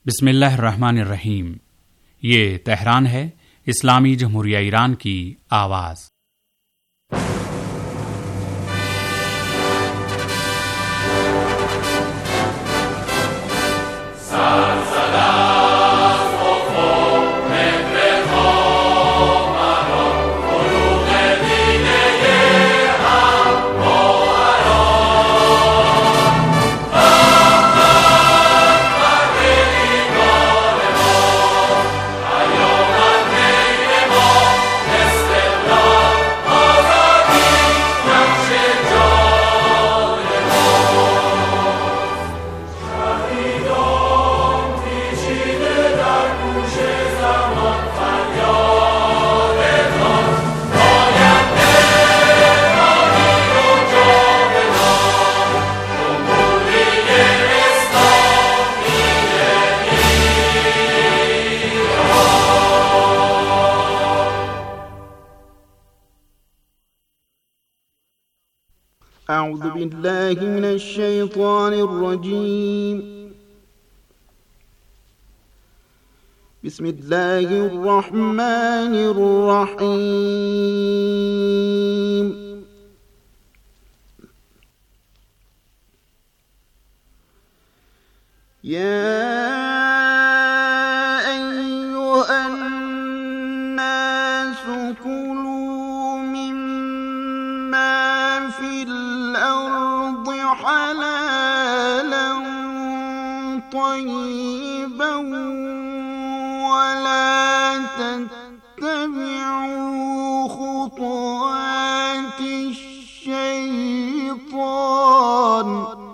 बिस्मिल्लाहिर्रहमानिर्रहीम। ये तेहरान है, इस्लामी जमहूरिया ईरान की आवाज़। أعوذ بالله من الشيطان الرجيم. بسم الله الرحمن الرحيم. يا أيها الناس كلوا مما في الأرض حلالا طيبا ولا تتبعوا خطوات الشيطان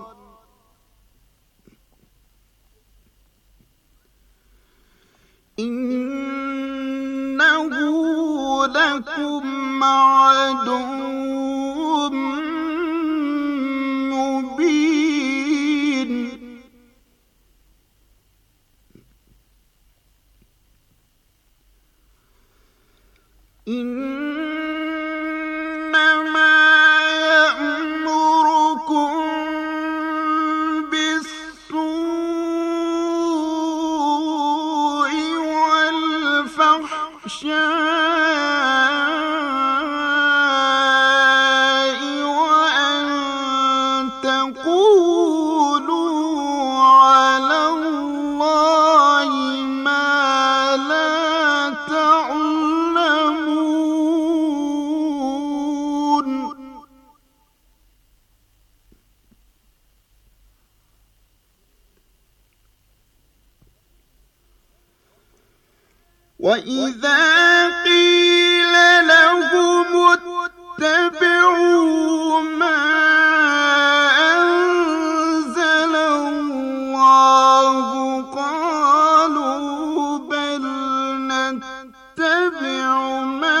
إنه لكم عدو مبين. إنما يأمركم بالسوء والفحشاء وأن تقولوا على الله ما لا تعلمون. وإذا قيل لهم اتبعوا ما أنزل الله قالوا بل نتبع ما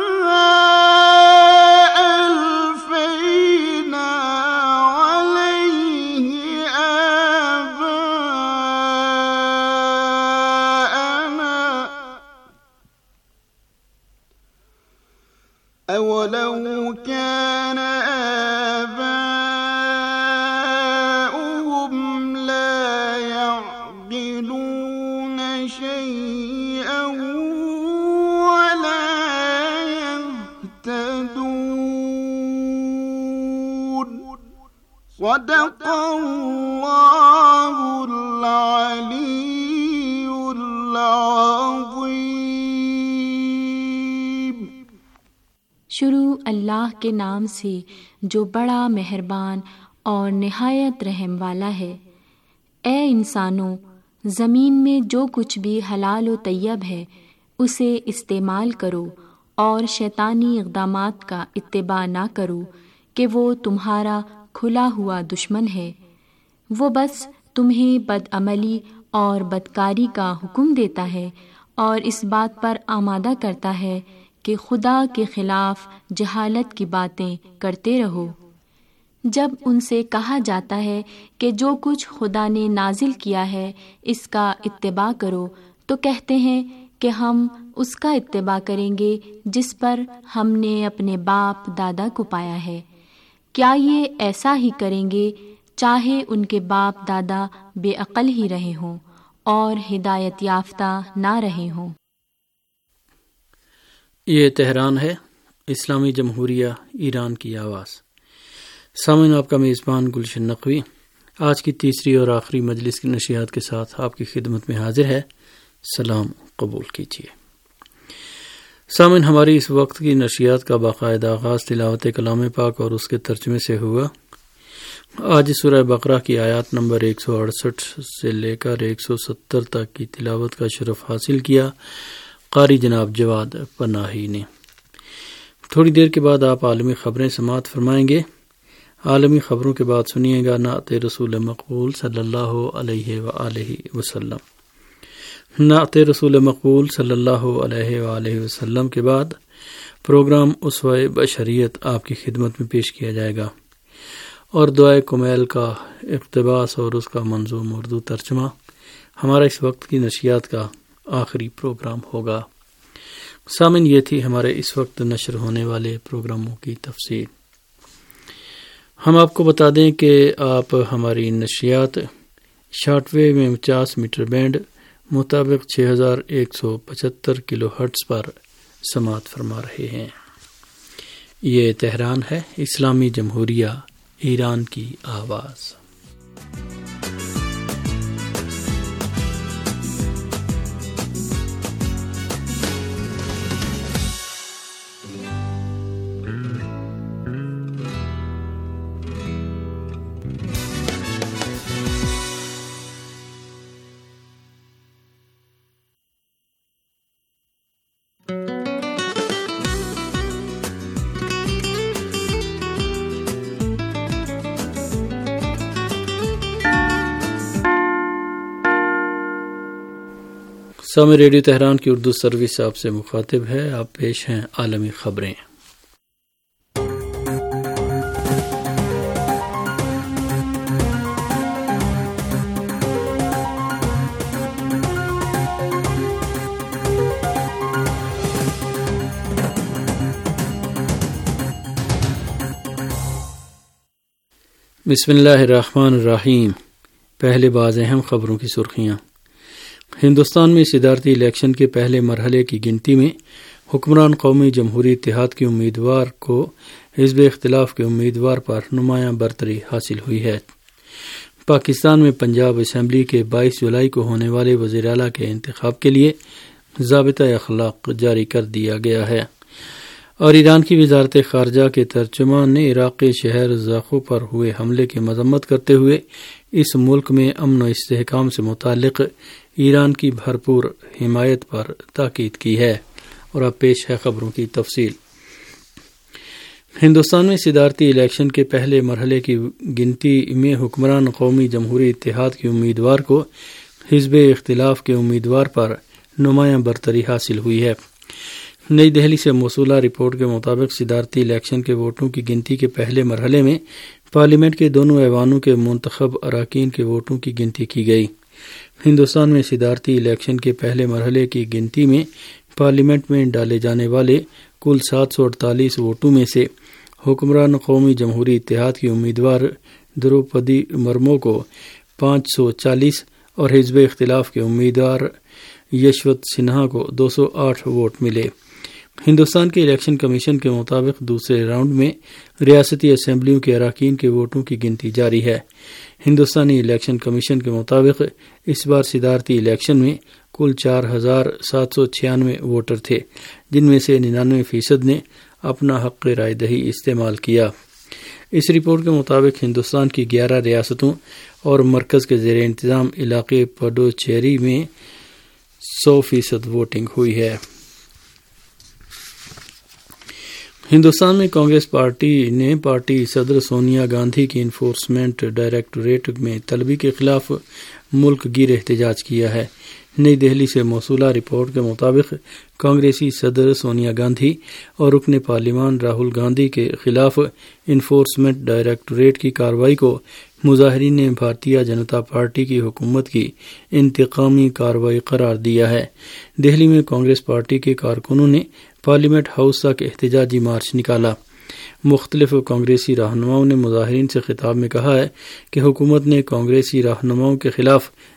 ألفينا عليه آباءنا أولو كان آباؤهم لا يعقلون شيئا ولا يهتدون. صدق الله العلي العظيم. शुरू अल्लाह के नाम से जो बड़ा मेहरबान और निहायत रहम वाला है। ए इंसानों, ज़मीन में जो कुछ भी हलाल व तैयब है उसे इस्तेमाल करो और शैतानी इक़दामात का इत्तिबा ना करो कि वो तुम्हारा खुला हुआ दुश्मन है। वो बस तुम्हें बदअमली और बदकारी का हुक्म देता है और इस बात पर आमादा करता है कि खुदा के खिलाफ जहालत की बातें करते रहो। जब उनसे कहा जाता है कि जो कुछ खुदा ने नाजिल किया है इसका इत्तिबा करो, तो कहते हैं कि हम उसका इत्तिबा करेंगे जिस पर हमने अपने बाप दादा को पाया है। क्या ये ऐसा ही करेंगे चाहे उनके बाप दादा बेअक्ल ही रहे हों اور ہدایت یافتہ نہ رہے ہوں۔ یہ تہران ہے، اسلامی جمہوریہ ایران کی آواز۔ سامعین، آپ کا میزبان گلشن نقوی آج کی تیسری اور آخری مجلس کی نشریات کے ساتھ آپ کی خدمت میں حاضر ہے۔ سلام قبول کیجیے۔ سامعین، ہماری اس وقت کی نشریات کا باقاعدہ آغاز تلاوت کلام پاک اور اس کے ترجمے سے ہوا۔ آج سورہ بقرہ کی آیات نمبر 168 سے لے کر 170 تک کی تلاوت کا شرف حاصل کیا قاری جناب جواد پناہی نے۔ تھوڑی دیر کے بعد آپ عالمی خبریں سماعت فرمائیں گے۔ عالمی خبروں کے بعد سنیے گا نعت رسول مقبول صلی اللہ علیہ وآلہ وسلم۔ نعت رسول مقبول صلی اللہ علیہ وآلہ وسلم کے بعد پروگرام اسوہ بشریت آپ کی خدمت میں پیش کیا جائے گا، اور دعائے کمیل کا اقتباس اور اس کا منظوم اردو ترجمہ ہمارا اس وقت کی نشریات کا آخری پروگرام ہوگا۔ سامن، یہ تھی ہمارے اس وقت نشر ہونے والے پروگراموں کی تفصیل۔ ہم آپ کو بتا دیں کہ آپ ہماری نشریات شارٹ ویو میں 50 میٹر بینڈ مطابق 6175 کلو ہرٹز پر سماعت فرما رہے ہیں۔ یہ تہران ہے، اسلامی جمہوریہ ایران کی آواز۔ سامع، ریڈیو تہران کی اردو سروس آپ سے مخاطب ہے۔ آپ پیش ہیں عالمی خبریں۔ بسم اللہ الرحمن الرحیم۔ پہلے بعض اہم خبروں کی سرخیاں۔ ہندوستان میں صدارتی الیکشن کے پہلے مرحلے کی گنتی میں حکمران قومی جمہوری اتحاد کے امیدوار کو حزب اختلاف کے امیدوار پر نمایاں برتری حاصل ہوئی ہے۔ پاکستان میں پنجاب اسمبلی کے 22 جولائی کو ہونے والے وزیر اعلیٰ کے انتخاب کے لیے ضابطہ اخلاق جاری کر دیا گیا ہے، اور ایران کی وزارت خارجہ کے ترجمان نے عراق کے شہر زاخو پر ہوئے حملے کی مذمت کرتے ہوئے اس ملک میں امن و استحکام سے متعلق ایران کی بھرپور حمایت پر تاکید کی ہے۔ اور اب پیش ہے خبروں کی تفصیل۔ ہندوستان میں صدارتی الیکشن کے پہلے مرحلے کی گنتی میں حکمران قومی جمہوری اتحاد کے امیدوار کو حزب اختلاف کے امیدوار پر نمایاں برتری حاصل ہوئی ہے۔ نئی دہلی سے موصولہ رپورٹ کے مطابق صدارتی الیکشن کے ووٹوں کی گنتی کے پہلے مرحلے میں پارلیمنٹ کے دونوں ایوانوں کے منتخب اراکین کے ووٹوں کی گنتی کی گئی۔ ہندوستان میں صدارتی الیکشن کے پہلے مرحلے کی گنتی میں پارلیمنٹ میں ڈالے جانے والے کل 748 ووٹوں میں سے حکمران قومی جمہوری اتحاد کی امیدوار دروپدی مرمو کو 540 اور حزب اختلاف کے امیدوار یشوت سنہا کو 208 ووٹ ملے۔ ہندوستان کے الیکشن کمیشن کے مطابق دوسرے راؤنڈ میں ریاستی اسمبلیوں کے اراکین کے ووٹوں کی گنتی جاری ہے۔ ہندوستانی الیکشن کمیشن کے مطابق اس بار صدارتی الیکشن میں کل 4796 ووٹر تھے، جن میں سے 99% نے اپنا حق رائے دہی استعمال کیا۔ اس رپورٹ کے مطابق ہندوستان کی 11 ریاستوں اور مرکز کے زیر انتظام علاقے پڈوچیری میں 100% ووٹنگ ہوئی ہے۔ ہندوستان میں کانگریس پارٹی نے پارٹی صدر سونیا گاندھی کی انفورسمنٹ ڈائریکٹوریٹ میں طلبی کے خلاف ملک گیر احتجاج کیا ہے۔ نئی دہلی سے موصولہ رپورٹ کے مطابق کانگریسی صدر سونیا گاندھی اور رکن پارلیمان راہل گاندھی کے خلاف انفورسمنٹ ڈائریکٹوریٹ کی کارروائی کو مظاہرین نے بھارتیہ جنتا پارٹی کی حکومت کی انتقامی کارروائی قرار دیا ہے۔ دہلی میں کانگریس پارٹی کے کارکنوں نے پارلیمنٹ ہاؤس تک احتجاجی مارچ نکالا۔ مختلف کانگریسی رہنماؤں نے مظاہرین سے خطاب میں کہا ہے کہ حکومت نے کانگریسی رہنماؤں کے خلاف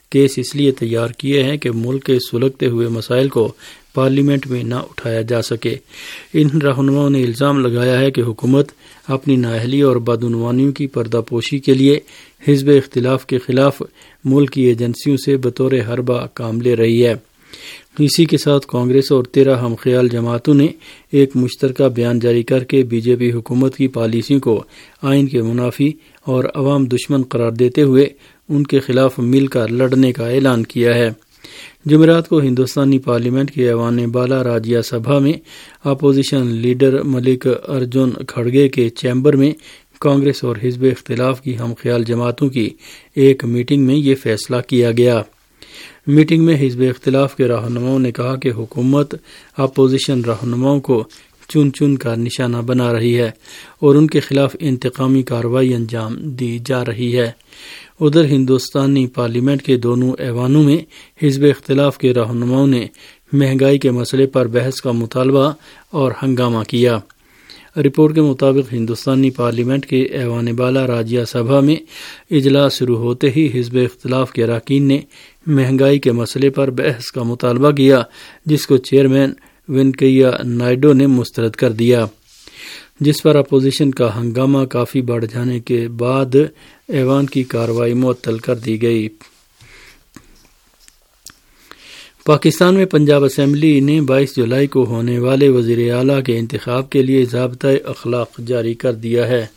کیس اس لیے تیار کیے ہیں کہ ملک کے سلگتے ہوئے مسائل کو پارلیمنٹ میں نہ اٹھایا جا سکے۔ ان رہنماؤں نے الزام لگایا ہے کہ حکومت اپنی نااہلی اور بدعنوانیوں کی پردہ پوشی کے لیے حزب اختلاف کے خلاف ملک کی ایجنسیوں سے بطور حربہ کام لے رہی ہے۔ اسی کے ساتھ کانگریس اور 13 ہم خیال جماعتوں نے ایک مشترکہ بیان جاری کر کے بی جے پی حکومت کی پالیسیوں کو آئین کے منافی اور عوام دشمن قرار دیتے ہوئے ان کے خلاف مل کر لڑنے کا اعلان کیا ہے۔ جمعرات کو ہندوستانی پارلیمنٹ کے ایوان بالا راجیہ سبھا میں opposition leader Mallikarjun Kharge کے چیمبر میں کانگریس اور حزب اختلاف کی ہم خیال جماعتوں کی ایک میٹنگ میں یہ فیصلہ کیا گیا۔ میٹنگ میں حزب اختلاف کے رہنماؤں نے کہا کہ حکومت اپوزیشن رہنماؤں کو چن چن کر نشانہ بنا رہی ہے اور ان کے خلاف انتقامی کارروائی انجام دی جا رہی ہے۔ ادھر ہندوستانی پارلیمنٹ کے دونوں ایوانوں میں حزب اختلاف کے رہنماؤں نے مہنگائی کے مسئلے پر بحث کا مطالبہ اور ہنگامہ کیا۔ رپورٹ کے مطابق ہندوستانی پارلیمنٹ کے ایوان بالا راجیہ سبھا میں اجلاس شروع ہوتے ہی حزب اختلاف کے اراکین نے مہنگائی کے مسئلے پر بحث کا مطالبہ کیا، جس کو چیئرمین وینکیا نائیڈو نے مسترد کر دیا، جس پر اپوزیشن کا ہنگامہ کافی بڑھ جانے کے بعد ایوان کی کارروائی معطل کر دی گئی۔ پاکستان میں پنجاب اسمبلی نے 22 جولائی کو ہونے والے وزیر اعلیٰ کے انتخاب کے لیے ضابطۂ اخلاق جاری کر دیا ہے۔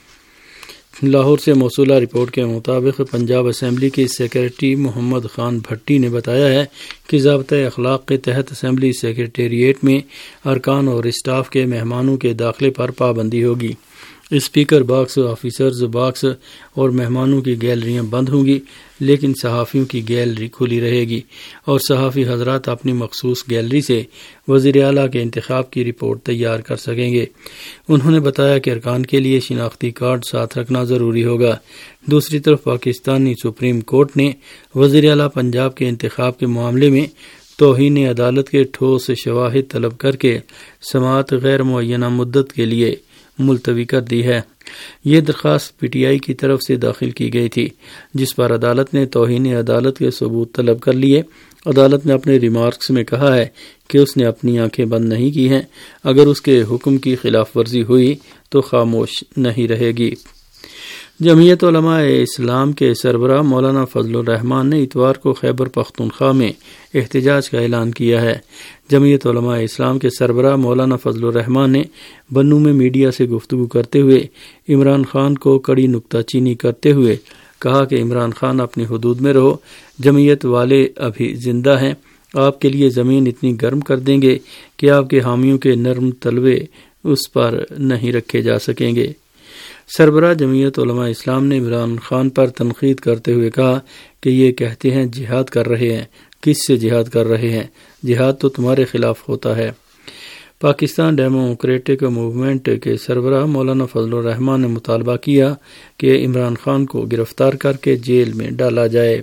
لاہور سے موصولہ رپورٹ کے مطابق پنجاب اسمبلی کے سیکریٹری محمد خان بھٹی نے بتایا ہے کہ ضابطۂ اخلاق کے تحت اسمبلی سیکریٹریٹ میں ارکان اور اسٹاف کے مہمانوں کے داخلے پر پابندی ہوگی۔ اسپیکر باکس، آفیسرز باکس اور مہمانوں کی گیلریاں بند ہوں گی، لیکن صحافیوں کی گیلری کھلی رہے گی اور صحافی حضرات اپنی مخصوص گیلری سے وزیر اعلیٰ کے انتخاب کی رپورٹ تیار کر سکیں گے۔ انہوں نے بتایا کہ ارکان کے لیے شناختی کارڈ ساتھ رکھنا ضروری ہوگا۔ دوسری طرف پاکستانی سپریم کورٹ نے وزیر اعلیٰ پنجاب کے انتخاب کے معاملے میں توہین عدالت کے ٹھوس شواہد طلب کر کے سماعت غیر معینہ مدت کے لیے ملتوی کر دی ہے۔ یہ درخواست پی ٹی آئی کی طرف سے داخل کی گئی تھی، جس پر عدالت نے توہین عدالت کے ثبوت طلب کر لیے۔ عدالت نے اپنے ریمارکس میں کہا ہے کہ اس نے اپنی آنکھیں بند نہیں کی ہیں، اگر اس کے حکم کی خلاف ورزی ہوئی تو خاموش نہیں رہے گی۔ جمعیت علماء اسلام کے سربراہ مولانا فضل الرحمان نے اتوار کو خیبر پختونخوا میں احتجاج کا اعلان کیا ہے۔ جمعیت علماء اسلام کے سربراہ مولانا فضل الرحمان نے بنوں میں میڈیا سے گفتگو کرتے ہوئے عمران خان کو کڑی نکتہ چینی کرتے ہوئے کہا کہ عمران خان اپنی حدود میں رہو، جمعیت والے ابھی زندہ ہیں، آپ کے لیے زمین اتنی گرم کر دیں گے کہ آپ کے حامیوں کے نرم تلوے اس پر نہیں رکھے جا سکیں گے۔ سربراہ جمعیت علماء اسلام نے عمران خان پر تنقید کرتے ہوئے کہا کہ یہ کہتے ہیں جہاد کر رہے ہیں، کس سے جہاد کر رہے ہیں؟ جہاد تو تمہارے خلاف ہوتا ہے۔ پاکستان ڈیموکریٹک موومنٹ کے سربراہ مولانا فضل الرحمان نے مطالبہ کیا کہ عمران خان کو گرفتار کر کے جیل میں ڈالا جائے۔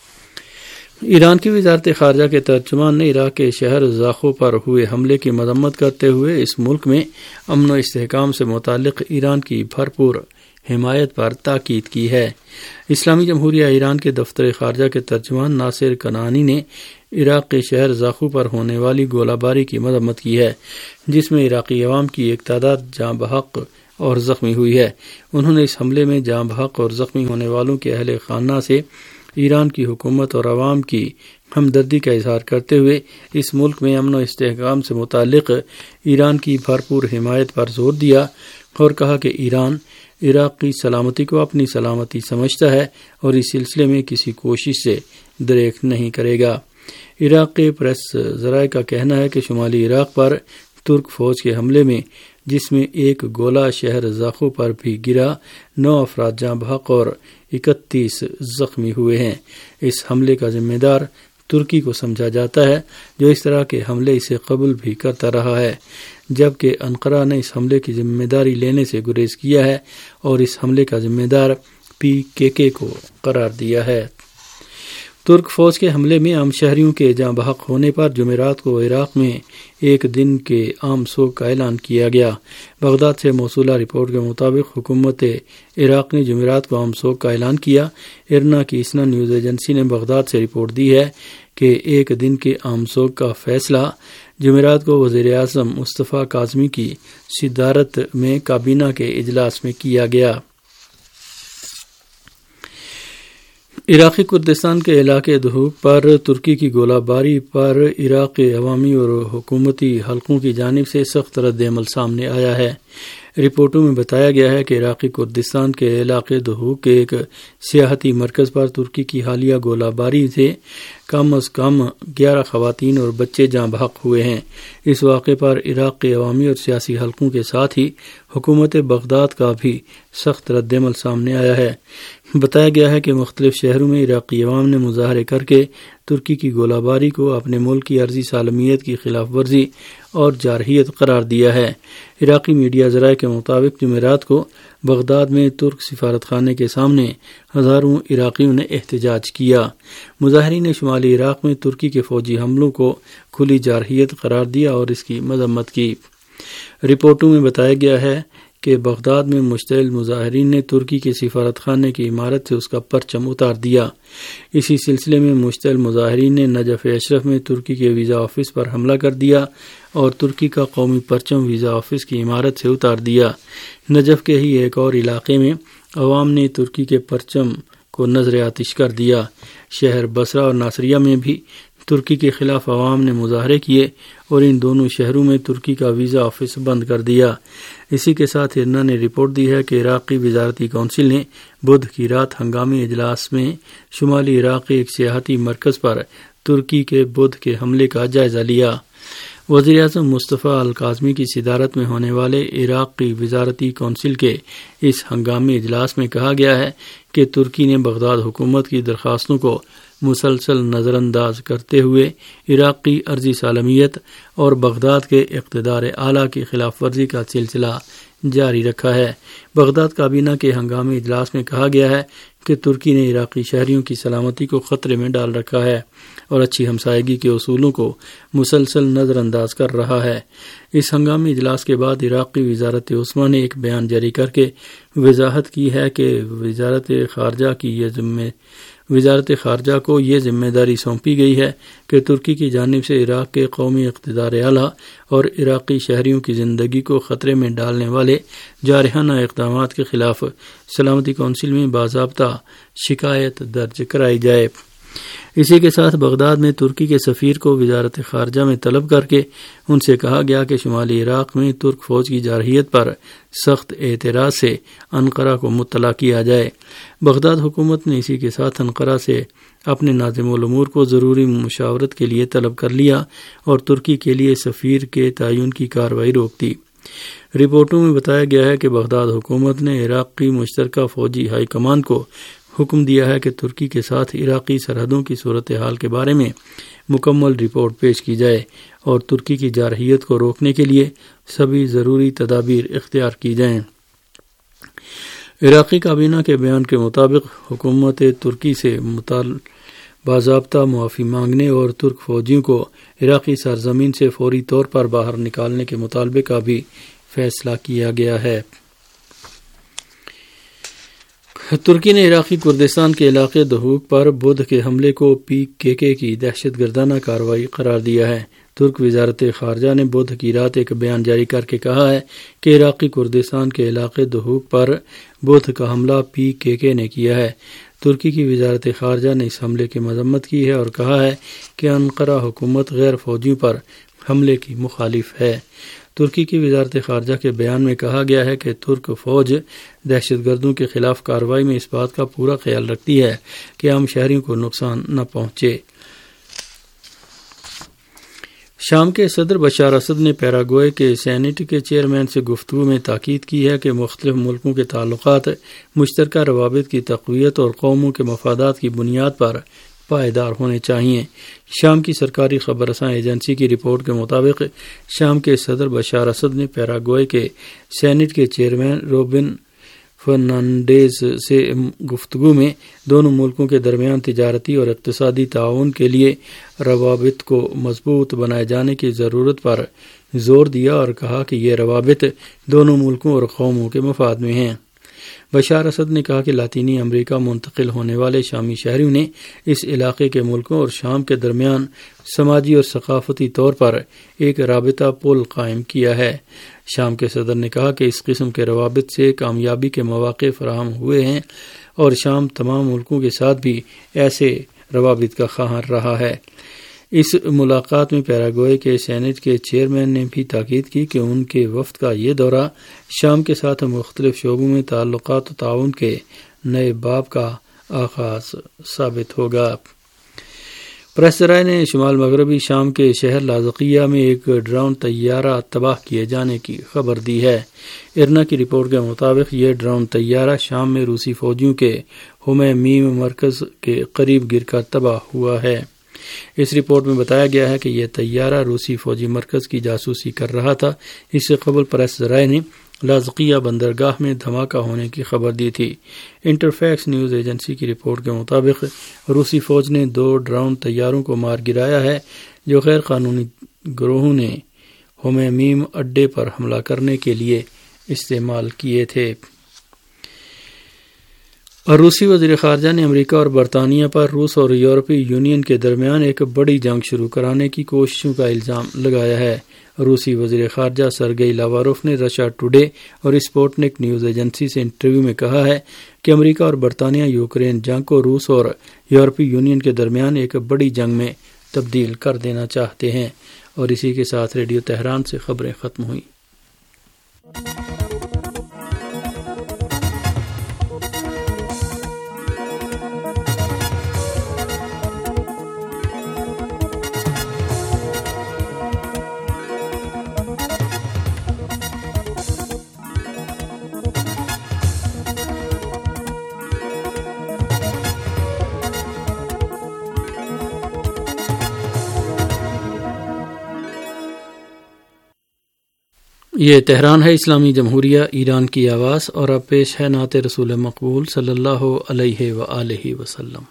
ایران کی وزارت خارجہ کے ترجمان نے عراق کے شہر زاخو پر ہوئے حملے کی مذمت کرتے ہوئے اس ملک میں امن و استحکام سے متعلق ایران کی بھرپور حمایت پر تاکید کی ہے۔ اسلامی جمہوریہ ایران کے دفتر خارجہ کے ترجمان ناصر کنعانی نے عراق کے شہر زاخو پر ہونے والی گولہ باری کی مذمت کی ہے، جس میں عراقی عوام کی ایک تعداد جاں بحق اور زخمی ہوئی ہے۔ انہوں نے اس حملے میں جاں بحق اور زخمی ہونے والوں کے اہل خانہ سے ایران کی حکومت اور عوام کی ہمدردی کا اظہار کرتے ہوئے اس ملک میں امن و استحکام سے متعلق ایران کی بھرپور حمایت پر زور دیا اور کہا کہ ایران عراق کی سلامتی کو اپنی سلامتی سمجھتا ہے اور اس سلسلے میں کسی کوشش سے دریغ نہیں کرے گا۔ عراق کے پریس ذرائع کا کہنا ہے کہ شمالی عراق پر ترک فوج کے حملے میں، جس میں ایک گولہ شہر زاخو پر بھی گرا، 9 افراد جاں بحق اور 31 زخمی ہوئے ہیں۔ اس حملے کا ذمہ دار ترکی کو سمجھا جاتا ہے، جو اس طرح کے حملے اسے قبول بھی کرتا رہا ہے، جبکہ انقرہ نے اس حملے کی ذمہ داری لینے سے گریز کیا ہے اور اس حملے کا ذمہ دار PKK کو قرار دیا ہے۔ ترک فوج کے حملے میں عام شہریوں کے جاں بحق ہونے پر جمعرات کو عراق میں ایک دن کے عام سوگ کا اعلان کیا گیا۔ بغداد سے موصولہ رپورٹ کے مطابق حکومت عراق نے جمعرات کو عام سوگ کا اعلان کیا۔ ارنا کی اسنا نیوز ایجنسی نے بغداد سے رپورٹ دی ہے کہ ایک دن کے عام سوگ کا فیصلہ جمعرات کو وزیر اعظم مصطفیٰ کاظمی کی صدارت میں کابینہ کے اجلاس میں کیا گیا۔ عراقی کردستان کے علاقے دہوک پر ترکی کی گولہ باری پر عراق کے عوامی اور حکومتی حلقوں کی جانب سے سخت رد عمل سامنے آیا ہے۔ رپورٹوں میں بتایا گیا ہے کہ عراقی کردستان کے علاقے دہوک کے ایک سیاحتی مرکز پر ترکی کی حالیہ گولہ باری سے کم از کم 11 خواتین اور بچے جاں بحق ہوئے ہیں۔ اس واقعے پر عراق کے عوامی اور سیاسی حلقوں کے ساتھ ہی حکومت بغداد کا بھی سخت رد عمل سامنے آیا ہے۔ بتایا گیا ہے کہ مختلف شہروں میں عراقی عوام نے مظاہرے کر کے ترکی کی گولہ باری کو اپنے ملک کی عرضی سالمیت کی خلاف ورزی اور جارحیت قرار دیا ہے۔ عراقی میڈیا ذرائع کے مطابق جمعرات کو بغداد میں ترک سفارت خانے کے سامنے ہزاروں عراقیوں نے احتجاج کیا۔ مظاہرین نے شمالی عراق میں ترکی کے فوجی حملوں کو کھلی جارحیت قرار دیا اور اس کی مذمت کی۔ رپورٹوں میں بتایا گیا ہے کہ بغداد میں مشتعل مظاہرین نے ترکی کے سفارت خانے کی عمارت سے اس کا پرچم اتار دیا۔ اسی سلسلے میں مشتعل مظاہرین نے نجف اشرف میں ترکی کے ویزا آفس پر حملہ کر دیا اور ترکی کا قومی پرچم ویزا آفس کی عمارت سے اتار دیا۔ نجف کے ہی ایک اور علاقے میں عوام نے ترکی کے پرچم کو نظر آتش کر دیا۔ شہر بصرہ اور ناصریہ میں بھی ترکی کے خلاف عوام نے مظاہرے کیے اور ان دونوں شہروں میں ترکی کا ویزا آفس بند کر دیا۔ اسی کے ساتھ ارنا نے رپورٹ دی ہے کہ عراقی وزارتی کونسل نے بدھ کی رات ہنگامی اجلاس میں شمالی عراق کے ایک سیاحتی مرکز پر ترکی کے بدھ کے حملے کا جائزہ لیا۔ وزیر اعظم مصطفیٰ الکاظمی کی صدارت میں ہونے والے عراق کی وزارتی کونسل کے اس ہنگامی اجلاس میں کہا گیا ہے کہ ترکی نے بغداد حکومت کی درخواستوں کو مسلسل نظر انداز کرتے ہوئے عراق کی عرضی سالمیت اور بغداد کے اقتدار اعلیٰ کی خلاف ورزی کا سلسلہ جاری رکھا ہے۔ بغداد کابینہ کے ہنگامی اجلاس میں کہا گیا ہے کہ ترکی نے عراقی شہریوں کی سلامتی کو خطرے میں ڈال رکھا ہے اور اچھی ہمسائیگی کے اصولوں کو مسلسل نظر انداز کر رہا ہے۔ اس ہنگامی اجلاس کے بعد عراق کی وزارت عثمہ نے ایک بیان جاری کر کے وضاحت کی ہے کہ وزارت خارجہ کو یہ ذمہ داری سونپی گئی ہے کہ ترکی کی جانب سے عراق کے قومی اقتدار اعلیٰ اور عراقی شہریوں کی زندگی کو خطرے میں ڈالنے والے جارحانہ اقدامات کے خلاف سلامتی کونسل میں باضابطہ شکایت درج کرائی جائے۔ اسی کے ساتھ بغداد میں ترکی کے سفیر کو وزارت خارجہ میں طلب کر کے ان سے کہا گیا کہ شمالی عراق میں ترک فوج کی جارحیت پر سخت اعتراض سے انقرہ کو مطلع کیا جائے۔ بغداد حکومت نے اسی کے ساتھ انقرہ سے اپنے ناظم الامور کو ضروری مشاورت کے لیے طلب کر لیا اور ترکی کے لیے سفیر کے تعین کی کارروائی روک دی۔ رپورٹوں میں بتایا گیا ہے کہ بغداد حکومت نے عراق کی مشترکہ فوجی ہائی کمان کو حکم دیا ہے کہ ترکی کے ساتھ عراقی سرحدوں کی صورتحال کے بارے میں مکمل رپورٹ پیش کی جائے اور ترکی کی جارحیت کو روکنے کے لیے سبھی ضروری تدابیر اختیار کی جائیں۔ عراقی کابینہ کے بیان کے مطابق حکومت ترکی سے باضابطہ معافی مانگنے اور ترک فوجیوں کو عراقی سرزمین سے فوری طور پر باہر نکالنے کے مطالبے کا بھی فیصلہ کیا گیا ہے۔ ترکی نے عراقی کردستان کے علاقے دہوک پر بدھ کے حملے کو PKK کی دہشت گردانہ کارروائی قرار دیا ہے۔ ترک وزارت خارجہ نے بدھ کی رات ایک بیان جاری کر کے کہا ہے کہ عراقی کردستان کے علاقے دہوک پر بدھ کا حملہ PKK نے کیا ہے۔ ترکی کی وزارت خارجہ نے اس حملے کی مذمت کی ہے اور کہا ہے کہ انقرہ حکومت غیر فوجیوں پر حملے کی مخالف ہے۔ ترکی کی وزارت خارجہ کے بیان میں کہا گیا ہے کہ ترک فوج دہشت گردوں کے خلاف کارروائی میں اس بات کا پورا خیال رکھتی ہے کہ عام شہریوں کو نقصان نہ پہنچے۔ شام کے صدر بشار اسد نے پیراگوئے کے سینٹ کے چیئرمین سے گفتگو میں تاکید کی ہے کہ مختلف ملکوں کے تعلقات مشترکہ روابط کی تقویت اور قوموں کے مفادات کی بنیاد پر پائیدار ہونے چاہیے۔ شام کی سرکاری خبر رساں ایجنسی کی رپورٹ کے مطابق شام کے صدر بشار اسد نے پیراگوئے کے سینٹ کے چیئرمین روبن فرنانڈیز سے گفتگو میں دونوں ملکوں کے درمیان تجارتی اور اقتصادی تعاون کے لیے روابط کو مضبوط بنائے جانے کی ضرورت پر زور دیا اور کہا کہ یہ روابط دونوں ملکوں اور قوموں کے مفاد میں ہیں۔ بشار اسد نے کہا کہ لاطینی امریکہ منتقل ہونے والے شامی شہریوں نے اس علاقے کے ملکوں اور شام کے درمیان سماجی اور ثقافتی طور پر ایک رابطہ پل قائم کیا ہے۔ شام کے صدر نے کہا کہ اس قسم کے روابط سے کامیابی کے مواقع فراہم ہوئے ہیں اور شام تمام ملکوں کے ساتھ بھی ایسے روابط کا خواہاں رہا ہے۔ اس ملاقات میں پیراگوئے کے سینٹ کے چیئرمین نے بھی تاکید کی کہ ان کے وفد کا یہ دورہ شام کے ساتھ مختلف شعبوں میں تعلقات و تعاون کے نئے باب کا آغاز ثابت ہوگا۔ پریس ذرائع نے شمال مغربی شام کے شہر لاذقیہ میں ایک ڈرون طیارہ تباہ کیے جانے کی خبر دی ہے۔ ارنا کی رپورٹ کے مطابق یہ ڈرون طیارہ شام میں روسی فوجیوں کے حمیمیم مرکز کے قریب گر کر تباہ ہوا ہے۔ اس رپورٹ میں بتایا گیا ہے کہ یہ طیارہ روسی فوجی مرکز کی جاسوسی کر رہا تھا۔ اس سے قبل پریس ذرائع نے لاذقیہ بندرگاہ میں دھماکہ ہونے کی خبر دی تھی۔ انٹرفیکس نیوز ایجنسی کی رپورٹ کے مطابق روسی فوج نے 2 ڈرون طیاروں کو مار گرایا ہے جو غیر قانونی گروہوں نے حمیمیم اڈے پر حملہ کرنے کے لیے استعمال کیے تھے۔ اور روسی وزیر خارجہ نے امریکہ اور برطانیہ پر روس اور یورپی یونین کے درمیان ایک بڑی جنگ شروع کرانے کی کوششوں کا الزام لگایا ہے۔ روسی وزیر خارجہ سرگئی لاواروف نے رشیا ٹوڈے اور اسپوٹنک نیوز ایجنسی سے انٹرویو میں کہا ہے کہ امریکہ اور برطانیہ یوکرین جنگ کو روس اور یورپی یونین کے درمیان ایک بڑی جنگ میں تبدیل کر دینا چاہتے ہیں۔ اور اسی کے ساتھ ریڈیو تہران سے خبریں ختم ہوئیں۔ یہ تہران ہے، اسلامی جمہوریہ ایران کی آواز، اور اب پیش ہے نعت رسول مقبول صلی اللہ علیہ وآلہ وسلم۔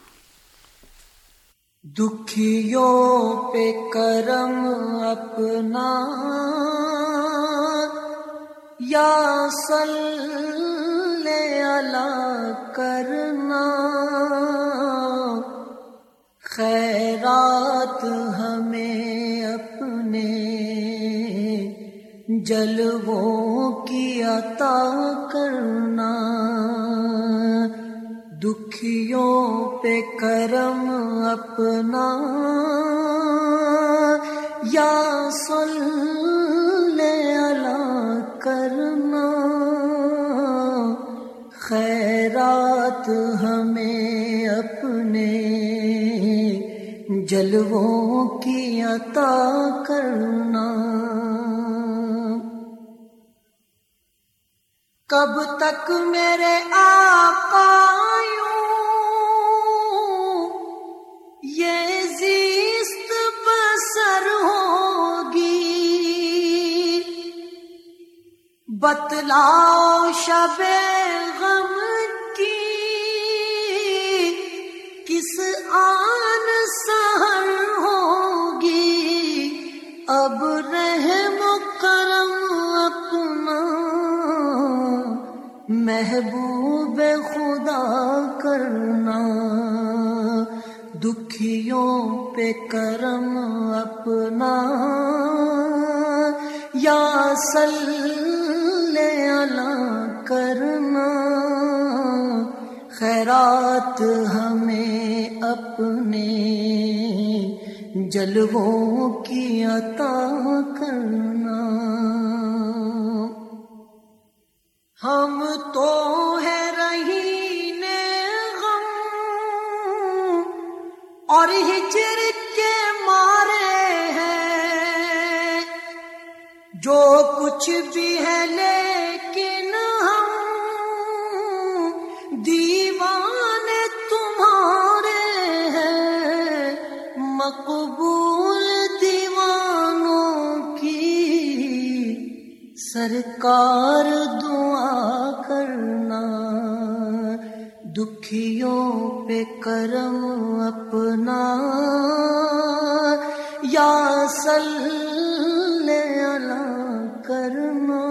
دکھیوں پہ کرم اپنا یا صلی علی کرنا، خیرات ہمیں اپنے جلووں کی عطا کرنا، دکھیوں پہ کرم اپنا یا صلی علی کرنا، خیرات ہمیں اپنے جلووں کی عطا کرنا۔ کب تک میرے آقا یہ زیست بسر ہوگی، بتلاؤ شب غم کی کس آن سحر ہوگی، اب رحم و کرم اپنا محبوب خدا کرنا، دکھیوں پہ کرم اپنا یا صلی علی کرنا، خیرات ہمیں اپنے جلووں کی عطا کرنا۔ ہم تو ہے رہین غم اور ہجر کے مارے ہیں، جو کچھ بھی ہے لیکن ہم دیوانے تمہارے ہیں، مقبول دیوانوں کی سرکار دعا کرنا۔ دکھیوں پہ کرم اپنا یا صلی اللہ کرنا،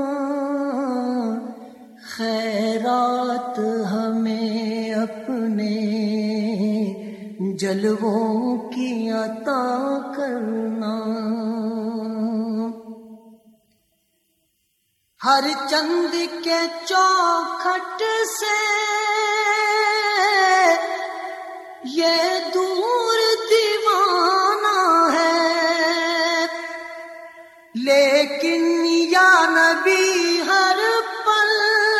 خیرات ہمیں اپنے جلووں کی عطا کرنا، ہر چند کے چوکھٹ سے یہ دور دیوانہ ہے، لیکن یا نبی ہر پل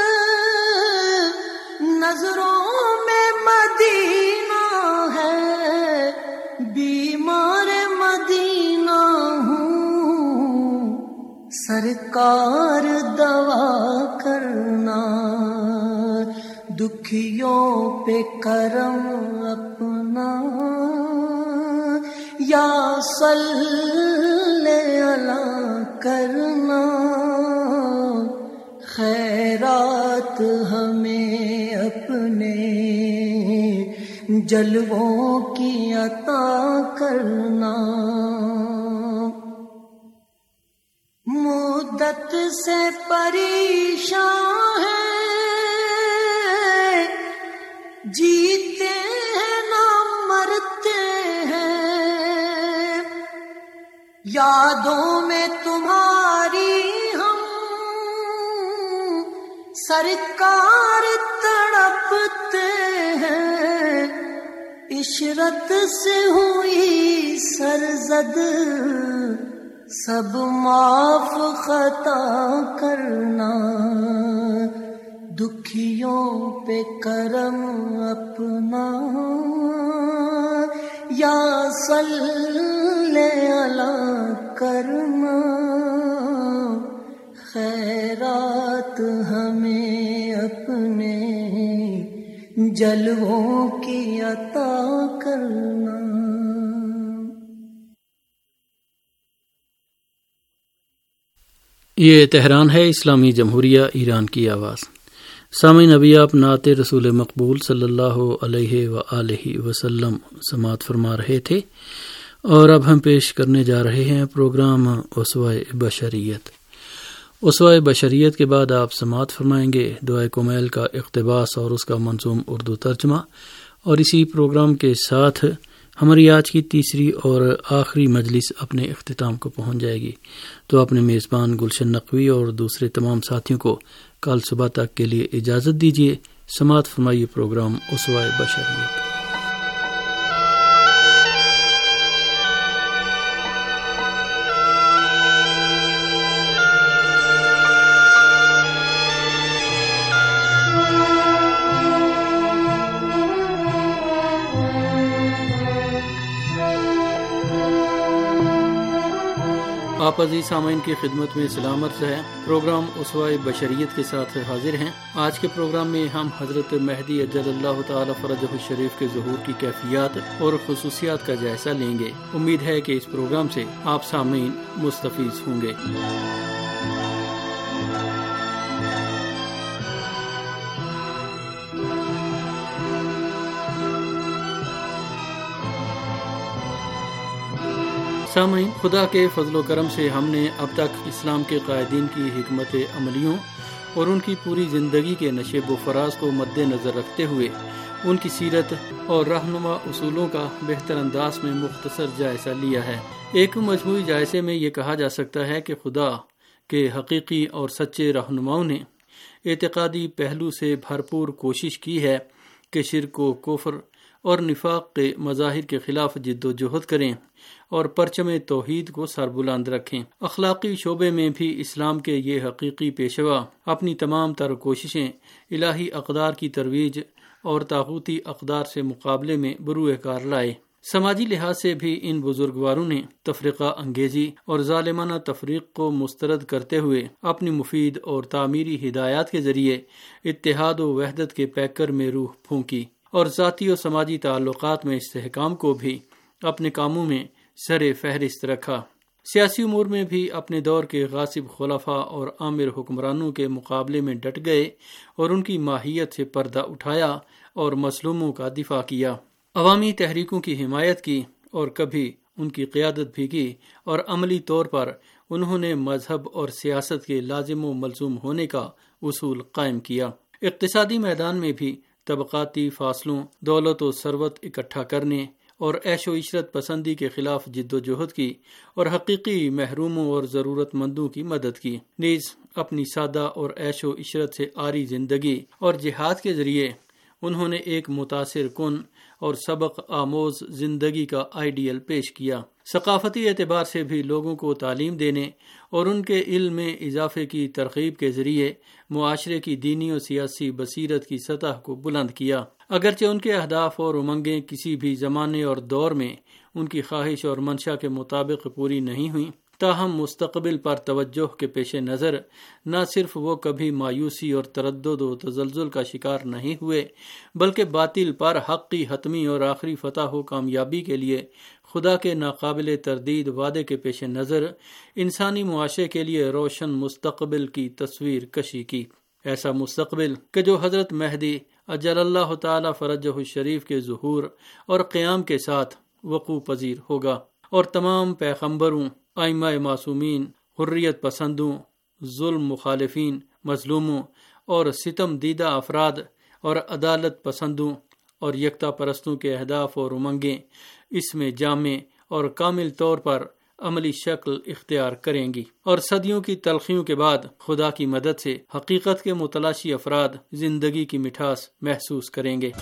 نظروں میں مدینہ ہے، بیمار مدینہ ہوں سرکار دوا کرنا، دکھیوں پہ کرم اپنا یا صلی اللہ کرنا، خیرات ہمیں اپنے جلووں کی عطا کرنا، مدت سے پریشان ہے، جیتے ہیں نہ مرتے ہیں، یادوں میں تمہاری ہم سرکار تڑپتے ہیں، عشرت سے ہوئی سرزد سب معاف خطا کرنا، دکھیوں پہ کرم اپنا یا صلی اللہ کرنا، خیرات ہمیں اپنے جلووں کی عطا کرنا۔ یہ تہران ہے، اسلامی جمہوریہ ایران کی آواز۔ سامعین، ابھی آپ نعت رسول مقبول صلی اللہ علیہ وآلہ وسلم سماعت فرما رہے تھے، اور اب ہم پیش کرنے جا رہے ہیں پروگرام اسوہ بشریت۔ اسوہ بشریت کے بعد آپ سماعت فرمائیں گے دعائے کمیل کا اقتباس اور اس کا منظوم اردو ترجمہ، اور اسی پروگرام کے ساتھ ہماری آج کی تیسری اور آخری مجلس اپنے اختتام کو پہنچ جائے گی۔ تو اپنے میزبان گلشن نقوی اور دوسرے تمام ساتھیوں کو کل صبح تک کے لیے اجازت دیجیے۔ سماعت فرمائیے پروگرام اسوہ بشریت۔ آپ عزیز سامعین کی خدمت میں سلام عرض ہے۔ پروگرام اسوہ بشریت کے ساتھ حاضر ہیں۔ آج کے پروگرام میں ہم حضرت مہدی اجل اللہ تعالی فرجہ الشریف کے ظہور کی کیفیات اور خصوصیات کا جائزہ لیں گے۔ امید ہے کہ اس پروگرام سے آپ سامعین مستفیض ہوں گے۔ سامعین، خدا کے فضل و کرم سے ہم نے اب تک اسلام کے قائدین کی حکمت عملیوں اور ان کی پوری زندگی کے نشیب و فراز کو مد نظر رکھتے ہوئے ان کی سیرت اور رہنما اصولوں کا بہتر انداز میں مختصر جائزہ لیا ہے۔ ایک مجموعی جائزے میں یہ کہا جا سکتا ہے کہ خدا کے حقیقی اور سچے رہنماؤں نے اعتقادی پہلو سے بھرپور کوشش کی ہے کہ شرک و کفر اور نفاق کے مظاہر کے خلاف جد و جہد کریں اور پرچم توحید کو سربلند رکھیں۔ اخلاقی شعبے میں بھی اسلام کے یہ حقیقی پیشوا اپنی تمام تر کوششیں الہی اقدار کی ترویج اور طاغوتی اقدار سے مقابلے میں بروئے کار لائے۔ سماجی لحاظ سے بھی ان بزرگواروں نے تفرقہ انگیزی اور ظالمانہ تفریق کو مسترد کرتے ہوئے اپنی مفید اور تعمیری ہدایات کے ذریعے اتحاد و وحدت کے پیکر میں روح پھونکی اور ذاتی و سماجی تعلقات میں استحکام کو بھی اپنے کاموں میں سر فہرست رکھا۔ سیاسی امور میں بھی اپنے دور کے غاصب خلفاء اور آمر حکمرانوں کے مقابلے میں ڈٹ گئے اور ان کی ماہیت سے پردہ اٹھایا اور مظلوموں کا دفاع کیا، عوامی تحریکوں کی حمایت کی اور کبھی ان کی قیادت بھی کی، اور عملی طور پر انہوں نے مذہب اور سیاست کے لازم و ملزوم ہونے کا اصول قائم کیا۔ اقتصادی میدان میں بھی طبقاتی فاصلوں، دولت و ثروت اکٹھا کرنے اور عیش و عشرت پسندی کے خلاف جد و جہد کی، اور حقیقی محروموں اور ضرورت مندوں کی مدد کی۔ نیز اپنی سادہ اور عیش و عشرت سے عاری زندگی اور جہاد کے ذریعے انہوں نے ایک متاثر کن اور سبق آموز زندگی کا آئیڈیل پیش کیا۔ ثقافتی اعتبار سے بھی لوگوں کو تعلیم دینے اور ان کے علم میں اضافے کی ترغیب کے ذریعے معاشرے کی دینی و سیاسی بصیرت کی سطح کو بلند کیا۔ اگرچہ ان کے اہداف اور امنگیں کسی بھی زمانے اور دور میں ان کی خواہش اور منشا کے مطابق پوری نہیں ہوئیں، تاہم مستقبل پر توجہ کے پیش نظر نہ صرف وہ کبھی مایوسی اور تردد و تزلزل کا شکار نہیں ہوئے، بلکہ باطل پر حق کی حتمی اور آخری فتح و کامیابی کے لیے خدا کے ناقابل تردید وعدے کے پیش نظر انسانی معاشرے کے لیے روشن مستقبل کی تصویر کشی کی۔ ایسا مستقبل کہ جو حضرت مہدی اجل اللہ تعالی فرجہ الشریف کے ظہور اور قیام کے ساتھ وقوع پذیر ہوگا، اور تمام پیغمبروں، ائمہ معصومین، حریت پسندوں، ظلم مخالفین، مظلوموں اور ستم دیدہ افراد اور عدالت پسندوں اور یکتا پرستوں کے اہداف اور امنگیں اس میں جامع اور کامل طور پر عملی شکل اختیار کریں گی، اور صدیوں کی تلخیوں کے بعد خدا کی مدد سے حقیقت کے متلاشی افراد زندگی کی مٹھاس محسوس کریں گے۔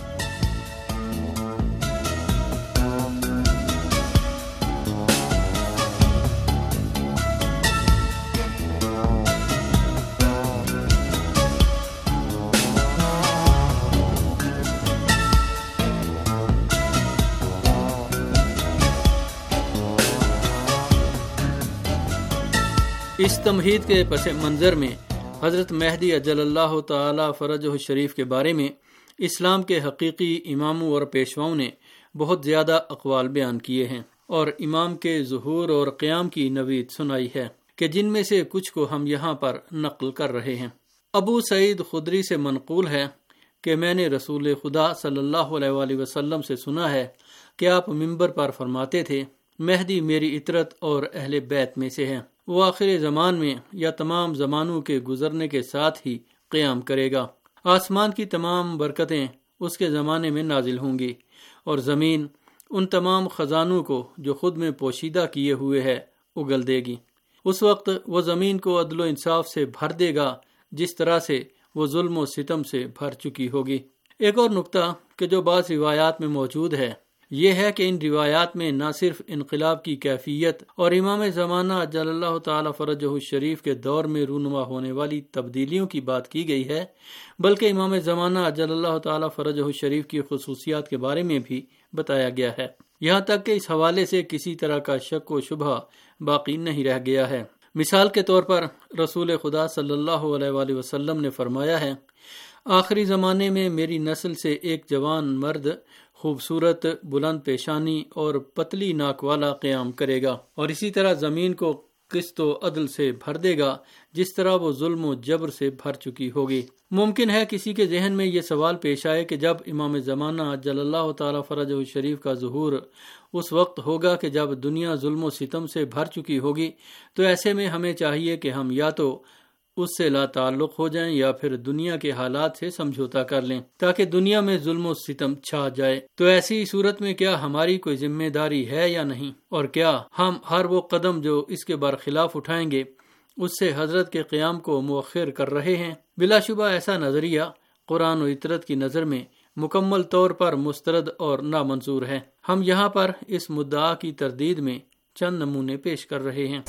اس تمہید کے پس منظر میں حضرت مہدی اجل اللہ تعالی فرجہ الشریف کے بارے میں اسلام کے حقیقی اماموں اور پیشواؤں نے بہت زیادہ اقوال بیان کیے ہیں، اور امام کے ظہور اور قیام کی نوید سنائی ہے، کہ جن میں سے کچھ کو ہم یہاں پر نقل کر رہے ہیں۔ ابو سعید خدری سے منقول ہے کہ میں نے رسول خدا صلی اللہ علیہ وآلہ وسلم سے سنا ہے کہ آپ منبر پر فرماتے تھے، مہدی میری اطرت اور اہل بیت میں سے ہے، وہ آخر زمان میں یا تمام زمانوں کے گزرنے کے ساتھ ہی قیام کرے گا، آسمان کی تمام برکتیں اس کے زمانے میں نازل ہوں گی، اور زمین ان تمام خزانوں کو جو خود میں پوشیدہ کیے ہوئے ہے اگل دے گی۔ اس وقت وہ زمین کو عدل و انصاف سے بھر دے گا جس طرح سے وہ ظلم و ستم سے بھر چکی ہوگی۔ ایک اور نکتہ کہ جو بعض روایات میں موجود ہے یہ ہے کہ ان روایات میں نہ صرف انقلاب کی کیفیت اور امام زمانہ اجل اللہ تعالی فرجہ الشریف کے دور میں رونما ہونے والی تبدیلیوں کی بات کی گئی ہے، بلکہ امام زمانہ اجل اللہ تعالی فرجہ الشریف کی خصوصیات کے بارے میں بھی بتایا گیا ہے، یہاں تک کہ اس حوالے سے کسی طرح کا شک و شبہ باقی نہیں رہ گیا ہے۔ مثال کے طور پر رسول خدا صلی اللہ علیہ وآلہ وسلم نے فرمایا ہے، آخری زمانے میں میری نسل سے ایک جوان مرد خوبصورت، بلند پیشانی اور پتلی ناک والا قیام کرے گا، اور اسی طرح زمین کو قسط و عدل سے بھر دے گا جس طرح وہ ظلم و جبر سے بھر چکی ہوگی۔ ممکن ہے کسی کے ذہن میں یہ سوال پیش آئے کہ جب امام زمانہ اجل اللہ تعالی فرجہ الشریف کا ظہور اس وقت ہوگا کہ جب دنیا ظلم و ستم سے بھر چکی ہوگی، تو ایسے میں ہمیں چاہیے کہ ہم یا تو اس سے لا تعلق ہو جائیں یا پھر دنیا کے حالات سے سمجھوتا کر لیں تاکہ دنیا میں ظلم و ستم چھا جائے۔ تو ایسی صورت میں کیا ہماری کوئی ذمہ داری ہے یا نہیں، اور کیا ہم ہر وہ قدم جو اس کے برخلاف اٹھائیں گے اس سے حضرت کے قیام کو مؤخر کر رہے ہیں؟ بلا شبہ ایسا نظریہ قرآن و اطرت کی نظر میں مکمل طور پر مسترد اور نامنظور ہے۔ ہم یہاں پر اس مدعا کی تردید میں چند نمونے پیش کر رہے ہیں۔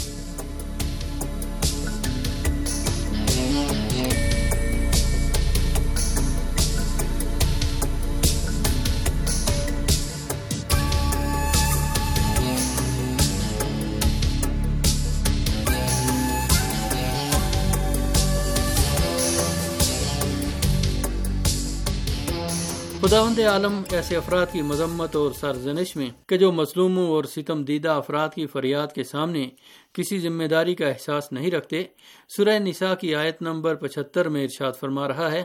خداوند عالم ایسے افراد کی مذمت اور سرزنش میں کہ جو مظلوموں اور ستم دیدہ افراد کی فریاد کے سامنے کسی ذمہ داری کا احساس نہیں رکھتے، سورہ نساء کی آیت نمبر 75 میں ارشاد فرما رہا ہے،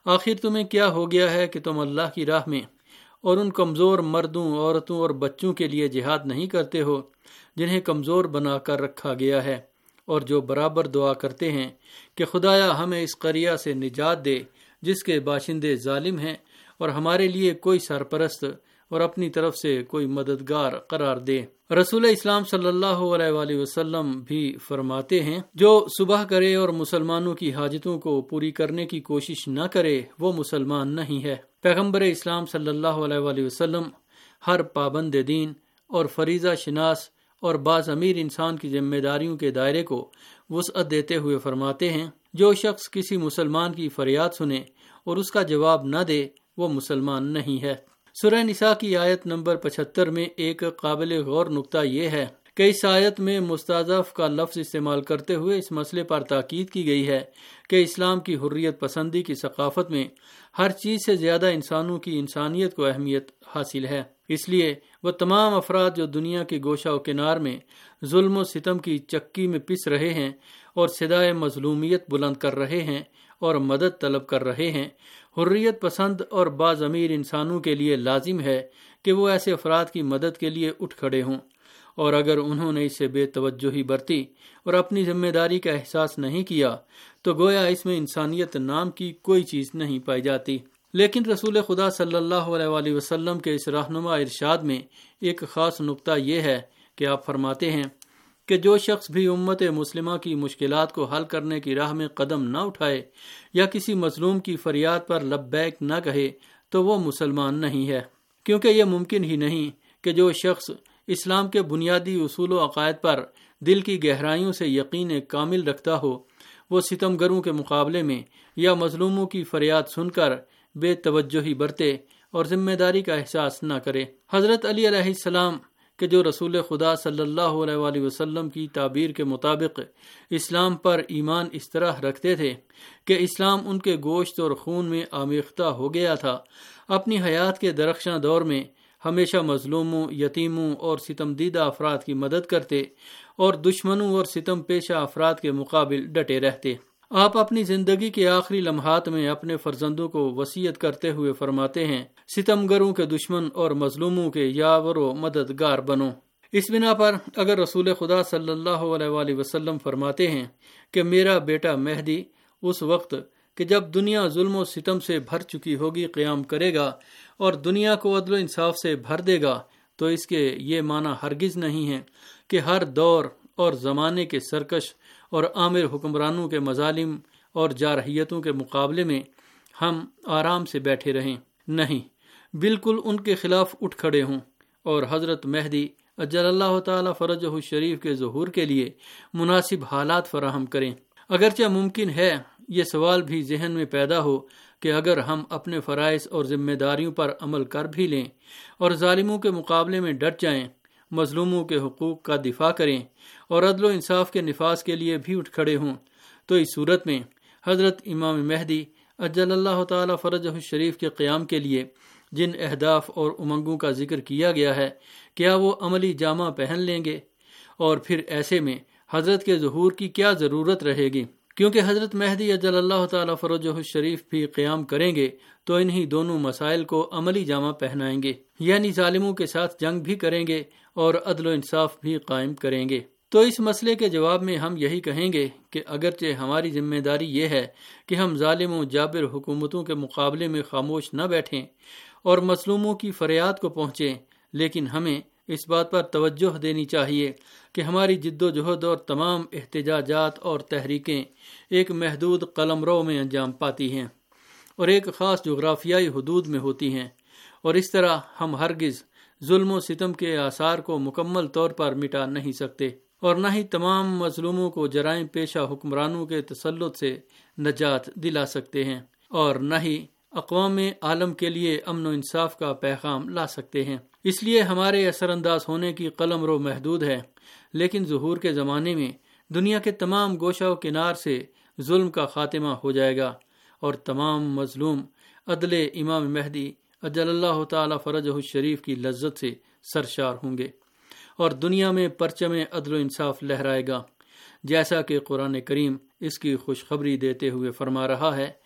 آخر تمہیں کیا ہو گیا ہے کہ تم اللہ کی راہ میں اور ان کمزور مردوں، عورتوں اور بچوں کے لیے جہاد نہیں کرتے ہو جنہیں کمزور بنا کر رکھا گیا ہے، اور جو برابر دعا کرتے ہیں کہ خدایا ہمیں اس قریہ سے نجات دے جس کے باشندے ظالم ہیں، اور ہمارے لیے کوئی سرپرست اور اپنی طرف سے کوئی مددگار قرار دے۔ رسول اسلام صلی اللہ علیہ وآلہ وسلم بھی فرماتے ہیں، جو صبح کرے اور مسلمانوں کی حاجتوں کو پوری کرنے کی کوشش نہ کرے وہ مسلمان نہیں ہے۔ پیغمبر اسلام صلی اللہ علیہ وآلہ وسلم ہر پابند دین اور فریضہ شناس اور باز امیر انسان کی ذمہ داریوں کے دائرے کو وسعت دیتے ہوئے فرماتے ہیں، جو شخص کسی مسلمان کی فریاد سنے اور اس کا جواب نہ دے وہ مسلمان نہیں ہے۔ سورہ نساء کی آیت نمبر 75 میں ایک قابل غور نقطہ یہ ہے کہ اس آیت میں مستضعف کا لفظ استعمال کرتے ہوئے اس مسئلے پر تاکید کی گئی ہے کہ اسلام کی حریت پسندی کی ثقافت میں ہر چیز سے زیادہ انسانوں کی انسانیت کو اہمیت حاصل ہے۔ اس لیے وہ تمام افراد جو دنیا کے گوشہ و کنار میں ظلم و ستم کی چکی میں پس رہے ہیں اور صدائے مظلومیت بلند کر رہے ہیں اور مدد طلب کر رہے ہیں، حریت پسند اور باضمیر انسانوں کے لیے لازم ہے کہ وہ ایسے افراد کی مدد کے لیے اٹھ کھڑے ہوں، اور اگر انہوں نے اسے بے توجہی برتی اور اپنی ذمہ داری کا احساس نہیں کیا تو گویا اس میں انسانیت نام کی کوئی چیز نہیں پائی جاتی۔ لیکن رسول خدا صلی اللہ علیہ وآلہ وسلم کے اس رہنما ارشاد میں ایک خاص نقطہ یہ ہے کہ آپ فرماتے ہیں کہ جو شخص بھی امت مسلمہ کی مشکلات کو حل کرنے کی راہ میں قدم نہ اٹھائے یا کسی مظلوم کی فریاد پر لبیک نہ کہے تو وہ مسلمان نہیں ہے، کیونکہ یہ ممکن ہی نہیں کہ جو شخص اسلام کے بنیادی اصول و عقائد پر دل کی گہرائیوں سے یقین کامل رکھتا ہو وہ ستمگروں کے مقابلے میں یا مظلوموں کی فریاد سن کر بے توجہی برتے اور ذمہ داری کا احساس نہ کرے۔ حضرت علی علیہ السلام کہ جو رسول خدا صلی اللہ علیہ وآلہ وسلم کی تعبیر کے مطابق اسلام پر ایمان اس طرح رکھتے تھے کہ اسلام ان کے گوشت اور خون میں آمیختہ ہو گیا تھا، اپنی حیات کے درخشاں دور میں ہمیشہ مظلوموں، یتیموں اور ستم دیدہ افراد کی مدد کرتے اور دشمنوں اور ستم پیشہ افراد کے مقابل ڈٹے رہتے۔ آپ اپنی زندگی کے آخری لمحات میں اپنے فرزندوں کو وصیت کرتے ہوئے فرماتے ہیں، ستمگروں کے دشمن اور مظلوموں کے یاور و مددگار بنو۔ اس بنا پر اگر رسول خدا صلی اللہ علیہ وآلہ وسلم فرماتے ہیں کہ میرا بیٹا مہدی اس وقت کہ جب دنیا ظلم و ستم سے بھر چکی ہوگی قیام کرے گا اور دنیا کو عدل و انصاف سے بھر دے گا، تو اس کے یہ معنی ہرگز نہیں ہے کہ ہر دور اور زمانے کے سرکش اور آمر حکمرانوں کے مظالم اور جارحیتوں کے مقابلے میں ہم آرام سے بیٹھے رہیں، نہیں، بالکل ان کے خلاف اٹھ کھڑے ہوں اور حضرت مہدی اجل اللہ تعالی فرجہ الشریف کے ظہور کے لیے مناسب حالات فراہم کریں۔ اگرچہ ممکن ہے یہ سوال بھی ذہن میں پیدا ہو کہ اگر ہم اپنے فرائض اور ذمہ داریوں پر عمل کر بھی لیں اور ظالموں کے مقابلے میں ڈٹ جائیں، مظلوموں کے حقوق کا دفاع کریں اور عدل و انصاف کے نفاذ کے لیے بھی اٹھ کھڑے ہوں، تو اس صورت میں حضرت امام مہدی اجل اللہ تعالی فرجہ الشریف کے قیام کے لیے جن اہداف اور امنگوں کا ذکر کیا گیا ہے، کیا وہ عملی جامہ پہن لیں گے؟ اور پھر ایسے میں حضرت کے ظہور کی کیا ضرورت رہے گی؟ کیونکہ حضرت مہدی اجل اللہ تعالی فرجہ الشریف بھی قیام کریں گے تو انہی دونوں مسائل کو عملی جامہ پہنائیں گے، یعنی ظالموں کے ساتھ جنگ بھی کریں گے اور عدل و انصاف بھی قائم کریں گے۔ تو اس مسئلے کے جواب میں ہم یہی کہیں گے کہ اگرچہ ہماری ذمہ داری یہ ہے کہ ہم ظالموں جابر حکومتوں کے مقابلے میں خاموش نہ بیٹھیں اور مظلوموں کی فریاد کو پہنچیں، لیکن ہمیں اس بات پر توجہ دینی چاہیے کہ ہماری جد و جہد اور تمام احتجاجات اور تحریکیں ایک محدود قلمرو میں انجام پاتی ہیں اور ایک خاص جغرافیائی حدود میں ہوتی ہیں، اور اس طرح ہم ہرگز ظلم و ستم کے آثار کو مکمل طور پر مٹا نہیں سکتے، اور نہ ہی تمام مظلوموں کو جرائم پیشہ حکمرانوں کے تسلط سے نجات دلا سکتے ہیں، اور نہ ہی اقوام عالم کے لیے امن و انصاف کا پیغام لا سکتے ہیں۔ اس لیے ہمارے اثر انداز ہونے کی قلمرو محدود ہے، لیکن ظہور کے زمانے میں دنیا کے تمام گوشہ و کنار سے ظلم کا خاتمہ ہو جائے گا اور تمام مظلوم عدل امام مہدی اجل اللہ تعالی فرجہ الشریف کی لذت سے سرشار ہوں گے اور دنیا میں پرچم عدل و انصاف لہرائے گا، جیسا کہ قرآن کریم اس کی خوشخبری دیتے ہوئے فرما رہا ہے،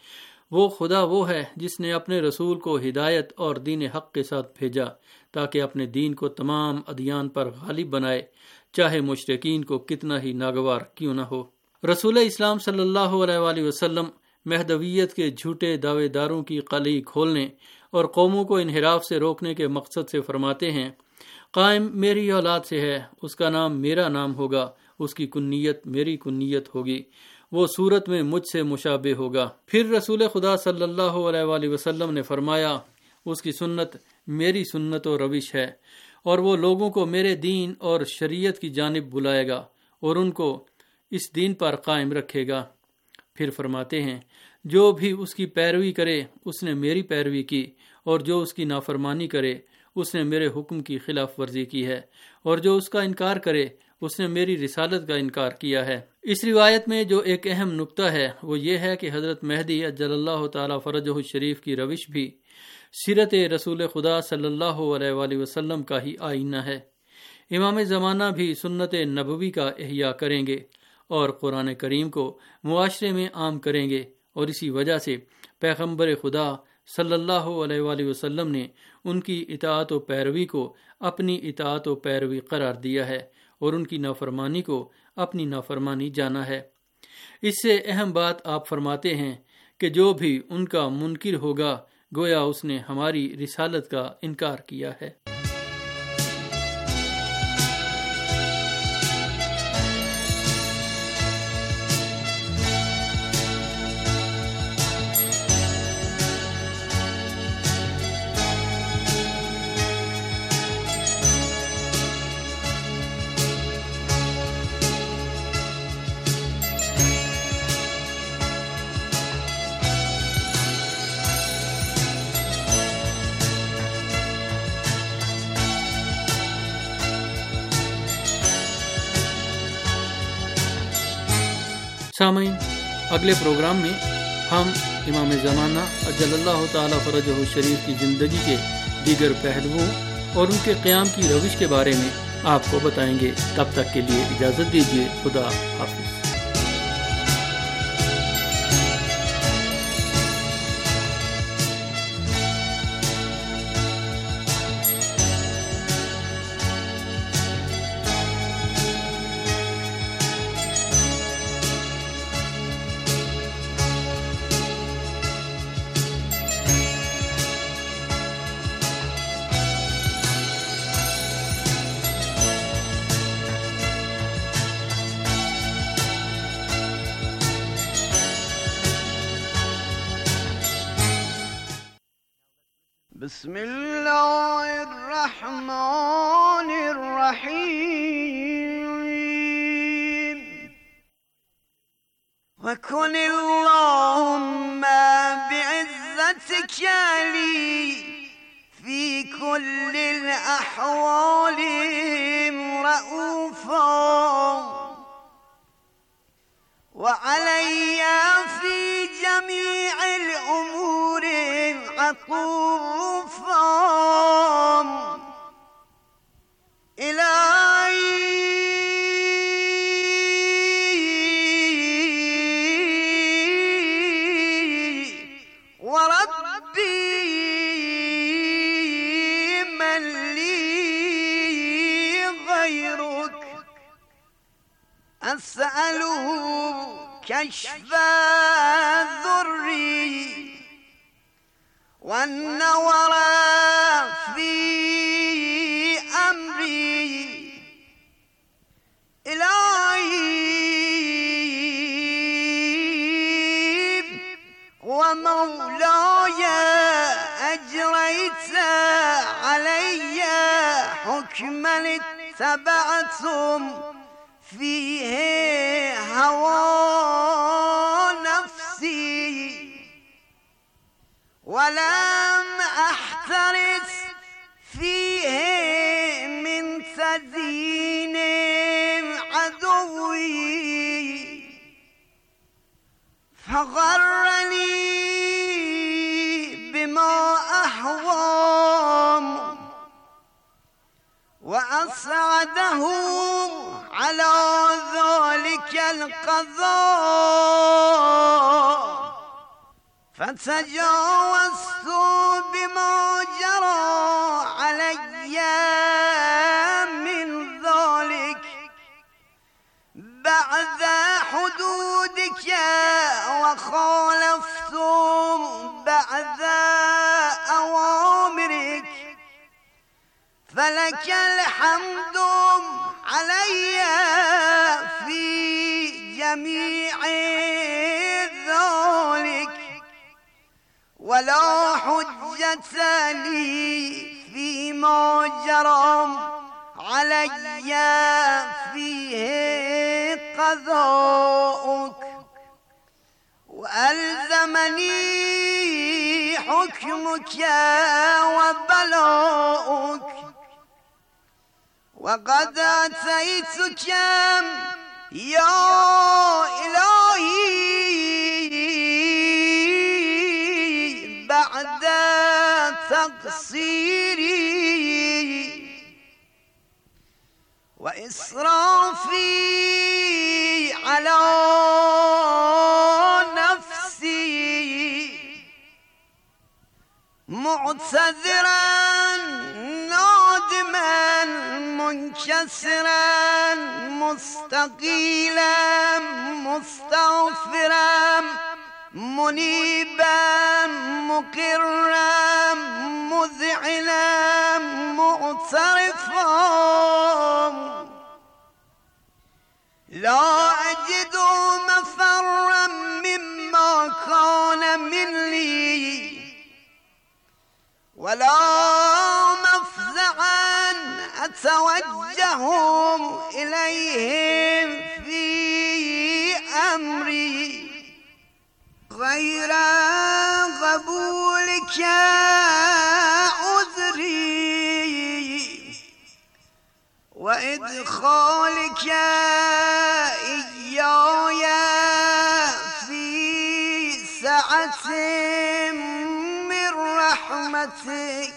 وہ خدا وہ ہے جس نے اپنے رسول کو ہدایت اور دین حق کے ساتھ بھیجا تاکہ اپنے دین کو تمام ادیان پر غالب بنائے، چاہے مشرکین کو کتنا ہی ناگوار کیوں نہ ہو۔ رسول اسلام صلی اللہ علیہ وآلہ وسلم مہدویت کے جھوٹے دعوے داروں کی قلعی کھولنے اور قوموں کو انحراف سے روکنے کے مقصد سے فرماتے ہیں، قائم میری اولاد سے ہے، اس کا نام میرا نام ہوگا، اس کی کنیت میری کنیت ہوگی، وہ صورت میں مجھ سے مشابہ ہوگا۔ پھر رسول خدا صلی اللہ علیہ وآلہ وسلم نے فرمایا، اس کی سنت میری سنت و روش ہے، اور وہ لوگوں کو میرے دین اور شریعت کی جانب بلائے گا اور ان کو اس دین پر قائم رکھے گا۔ پھر فرماتے ہیں، جو بھی اس کی پیروی کرے اس نے میری پیروی کی، اور جو اس کی نافرمانی کرے اس نے میرے حکم کی خلاف ورزی کی ہے، اور جو اس کا انکار کرے اس نے میری رسالت کا انکار کیا ہے۔ اس روایت میں جو ایک اہم نکتہ ہے وہ یہ ہے کہ حضرت مہدی عجل اللہ تعالی فرجہ الشریف کی روش بھی سیرت رسول خدا صلی اللہ علیہ وآلہ وسلم کا ہی آئینہ ہے۔ امام زمانہ بھی سنت نبوی کا احیاء کریں گے اور قرآن کریم کو معاشرے میں عام کریں گے، اور اسی وجہ سے پیغمبر خدا صلی اللہ علیہ وآلہ وسلم نے ان کی اطاعت و پیروی کو اپنی اطاعت و پیروی قرار دیا ہے اور ان کی نافرمانی کو اپنی نافرمانی جانا ہے۔ اس سے اہم بات آپ فرماتے ہیں کہ جو بھی ان کا منکر ہوگا گویا اس نے ہماری رسالت کا انکار کیا ہے۔ سامعین، اگلے پروگرام میں ہم امام زمانہ عجل اللہ تعالی فرجہ الشریف کی زندگی کے دیگر پہلوؤں اور ان کے قیام کی روش کے بارے میں آپ کو بتائیں گے۔ تب تک کے لیے اجازت دیجیے، خدا حافظ۔ بسم اللہ الرحمن الرحیم وکن اللہم بعزتک لی فی کل الاحوال رؤوفا وعلی فی جمیع الامور عطوفا أسأله كشف ذري والنور في أمري إلهي ومولاي أجريت علي حكما اتبعتم فيه هوى نفسي ولم أحترس فيه من تزيين عدوي فغرني بما أهوام وأسعده على ذلك القضاء فتجاوزت بما جرى علي من ذلك بعد حدودك وخالفت بعد أوامرك فلك الحمد علي في جميع ذلك ولا حجة لي فيما جرى علي فيه قضاؤك وألزمني حكمك وبلاؤك وقد أتيتك يا إلهي بعد تقصيري وإسرافي على نفسي معتذرا نادما منكسرا مستقيلا مستغفرا منيبا مقرا مذعنا معترفا لا أجد مفرا مما كان مني ولا مفزعا أتوجه إليهم في أمري غير قبولك عذري وإدخالك إياي في سعة من رحمتك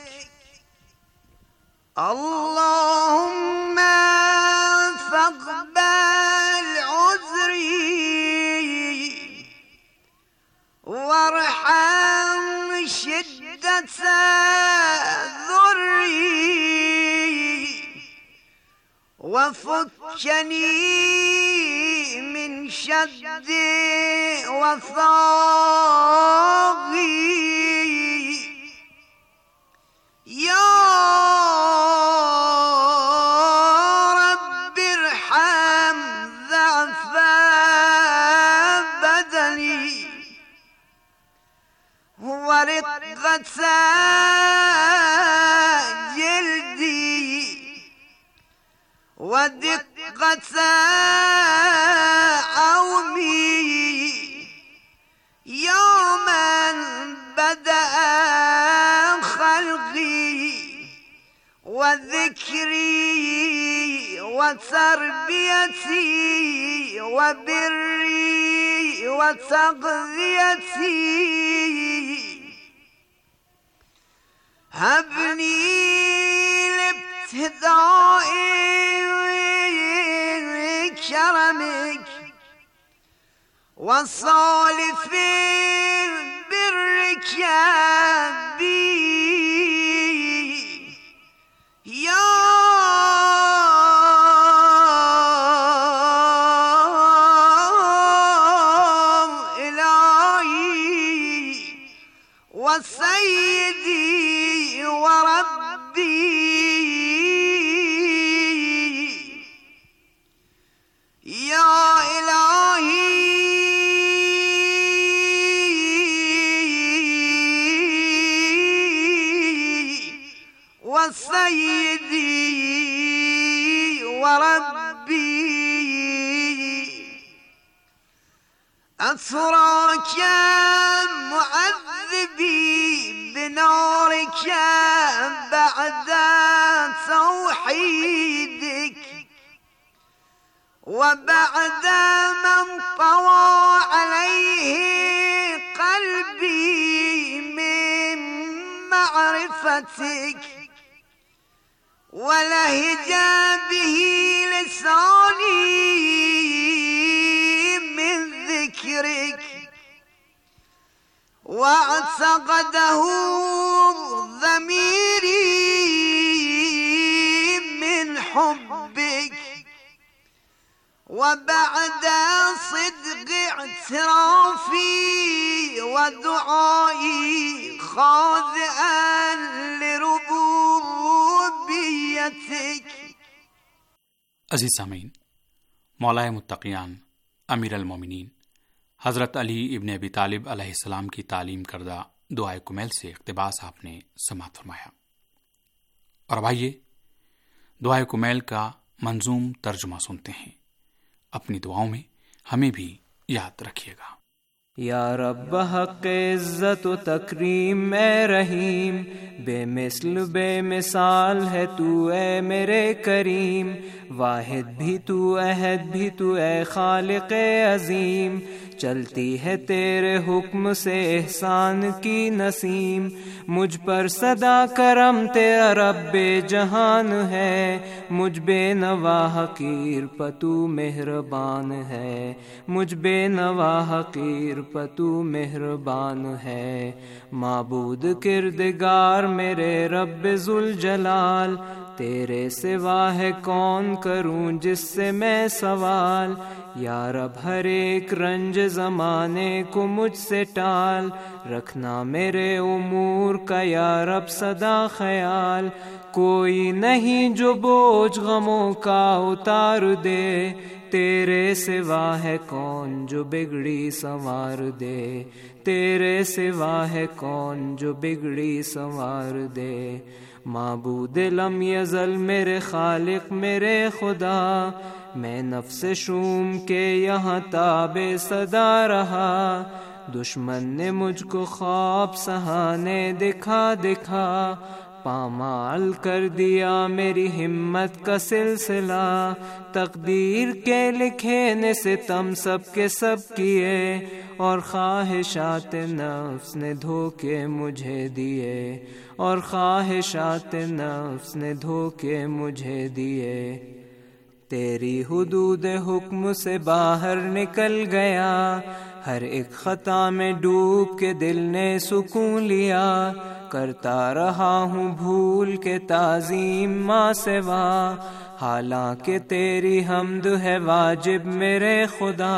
اللهم فاقبل عذري وارحم شدة ذري وفكني من شد وثاقي يا رب ارحم ضعف بدني ورقة جلدي ودقة عومي يا من بدأ خلقي وذكري وتربيتي وبري وتغذيتي هبني لابتداء كرمك وصالف برك بي يا إلهي وسيدي وربي يا إلهي وسيدي وربي أتراك معذبي بنارك بعد توحيدك وبعد من طوى عليه قلبي من معرفتك ولهج به لساني من ذكرك فقده ضميري من حبك وبعد صدق اعترافي ودعائي خاضعا لربوبيتك. عزیز سامعین، مولا متقیان امیر المومنین حضرت علی ابن ابی طالب علیہ السلام کی تعلیم کردہ دعائے کمیل سے اقتباس آپ نے سماعت فرمایا. اور اب آئیے دعائے کمیل کا منظوم ترجمہ سنتے ہیں. اپنی دعاؤں میں ہمیں بھی یاد رکھیے گا. یا رب حق عزت و تکریم اے رحیم، بے مثل بے مثال ہے تو اے میرے کریم، واحد بھی تو احد بھی تو اے خالق عظیم، چلتی ہے تیرے حکم سے احسان کی نسیم، مجھ پر صدا کرم تیرا رب جہان ہے، مجھ بے نوا حقیر پتو مہربان ہے، مجھ بے نوا حقیر پتو مہربان ہے. معبود کردگار میرے رب ذوالجلال، تیرے سوا ہے کون کروں جس سے میں سوال، یا رب ہر ایک رنج زمانے کو مجھ سے ٹال، رکھنا میرے امور کا یا رب سدا خیال، کوئی نہیں جو بوجھ غموں کا اتار دے، تیرے سوا ہے کون جو بگڑی سنوار دے، تیرے سوا ہے کون جو بگڑی سنوار دے. معبود لم یزل میرے خالق میرے خدا، میں نفس شوم کے یہاں تابع صدا رہا، دشمن نے مجھ کو خواب سہانے دکھا دکھا، پامال کر دیا میری ہمت کا سلسلہ، تقدیر کے لکھے نے ستم سب کے سب کیے، اور خواہشات نفس نے دھوکے مجھے دیے، اور خواہشات نفس نے دھوکے مجھے دیے. تیری حدود حکم سے باہر نکل گیا، ہر ایک خطا میں ڈوب کے دل نے سکون لیا، کرتا رہا ہوں بھول کے تعظیم ماں سوا، حالانکہ تیری حمد ہے واجب میرے خدا،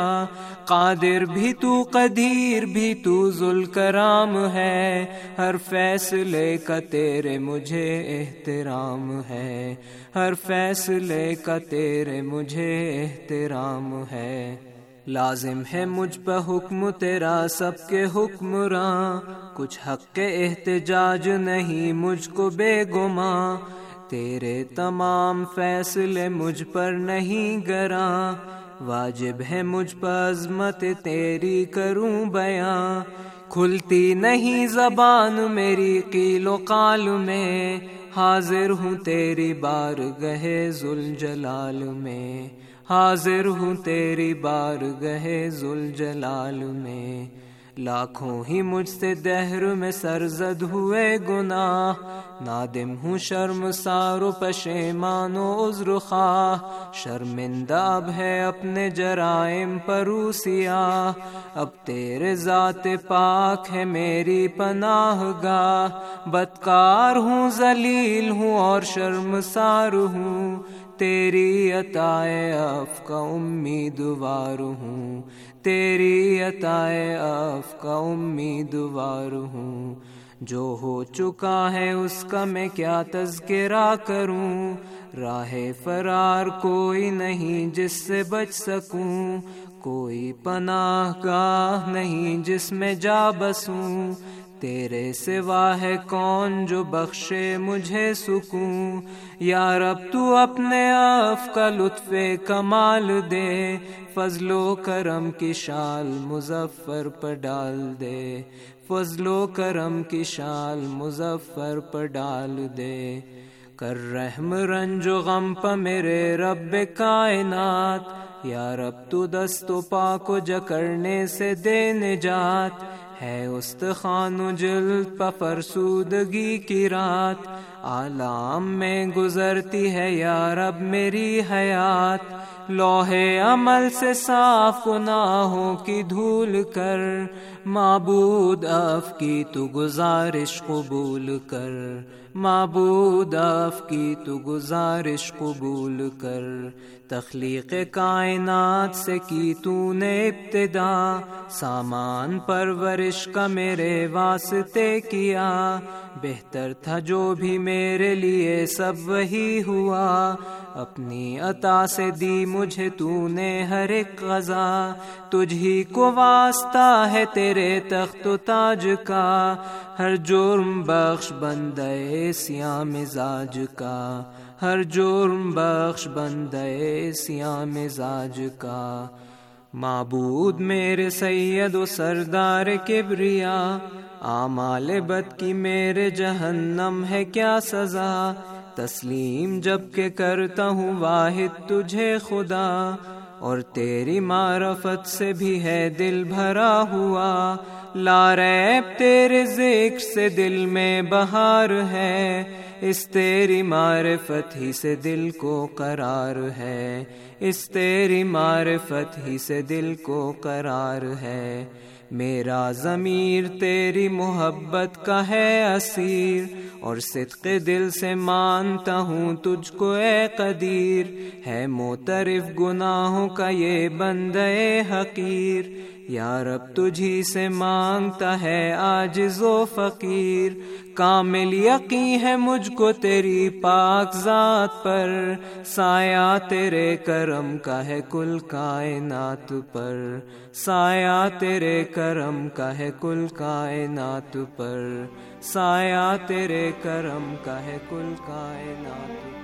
قادر بھی تو قدیر بھی تو ذوالکرام ہے، ہر فیصلے کا تیرے مجھے احترام ہے، ہر فیصلے کا تیرے مجھے احترام ہے. لازم ہے مجھ پہ حکم تیرا سب کے حکمراں، کچھ حق کے احتجاج نہیں مجھ کو بے گماں، تیرے تمام فیصلے مجھ پر نہیں گراں، واجب ہے مجھ پر عظمت تیری کروں بیاں، کھلتی نہیں زبان میری قیل و قال میں، حاضر ہوں تیری بارگاہ ذوالجلال میں، حاضر ہوں تیری بارگاہ ذوالجلال میں. لاکھوں ہی مجھ سے دہر میں سرزد ہوئے گناہ، نادم ہوں شرمسار و پشیمان و عذر خواہ، شرمندہ اب ہے اپنے جرائم پرو سیاہ، اب تیرے ذات پاک ہے میری پناہ گاہ، بدکار ہوں ذلیل ہوں اور شرمسار ہوں، تیری عطائے عفو کا امیدوار ہوں، تیری عطائے عفو کا امیدوار ہوں. جو ہو چکا ہے اس کا میں کیا تذکرہ کروں، راہ فرار کوئی نہیں جس سے بچ سکوں، کوئی پناہ گاہ نہیں جس میں جا بسوں، تیرے سوا ہے کون جو بخشے مجھے سکون، یا رب تو اپنے عفو کا لطف کمال دے، فضل و کرم کی شال مظفر پر ڈال دے، فضل و کرم کی شال مظفر پر ڈال دے. کر رحم رنج و غم پہ میرے رب کائنات، یا رب تو دست و پا کو جکڑنے سے دے نجات، ہے استخوان و جلد پہ فرسودگی کی رات، عالم میں گزرتی ہے یا رب میری حیات، لوح عمل سے صاف گناہوں کی دھول کر، معبود اف کی تو گزارش قبول کر، معبود اف کی تو گزارش قبول کر۔ تخلیق کائنات سے کی تو نے ابتدا، سامان پرورش کا میرے واسطے کیا، بہتر تھا جو بھی میرے لیے سب وہی ہوا، اپنی عطا سے دی مجھے تو نے ہر ایک غذا، تجھ ہی کو واسطہ ہے تیرے تخت و تاج کا، ہر جرم بخش بندے سیاہ مزاج کا، ہر جرم بخش بندے سیاہ مزاج کا۔ معبود میرے سید و سردار کبریا، اعمال بد کی میرے جہنم ہے کیا سزا، تسلیم جب کہ کرتا ہوں واحد تجھے خدا، اور تیری معرفت سے بھی ہے دل بھرا ہوا، لا ریب تیرے ذکر سے دل میں بہار ہے، اس تیری معرفت ہی سے دل کو قرار ہے، اس تیری معرفت ہی سے دل کو قرار ہے۔ میرا ضمیر تیری محبت کا ہے اسیر، اور صدق دل سے مانتا ہوں تجھ کو اے قدیر، ہے معترف گناہوں کا یہ بندے حقیر، یا رب تجھی سے مانگتا ہے عاجز و فقیر، کامل یقین ہے مجھ کو تیری پاک ذات پر، سایہ تیرے کرم کا ہے کل کائنات پر، سایہ تیرے کرم کا ہے کل کائنات پر، سایہ تیرے کرم کا ہے کل کائنات پر۔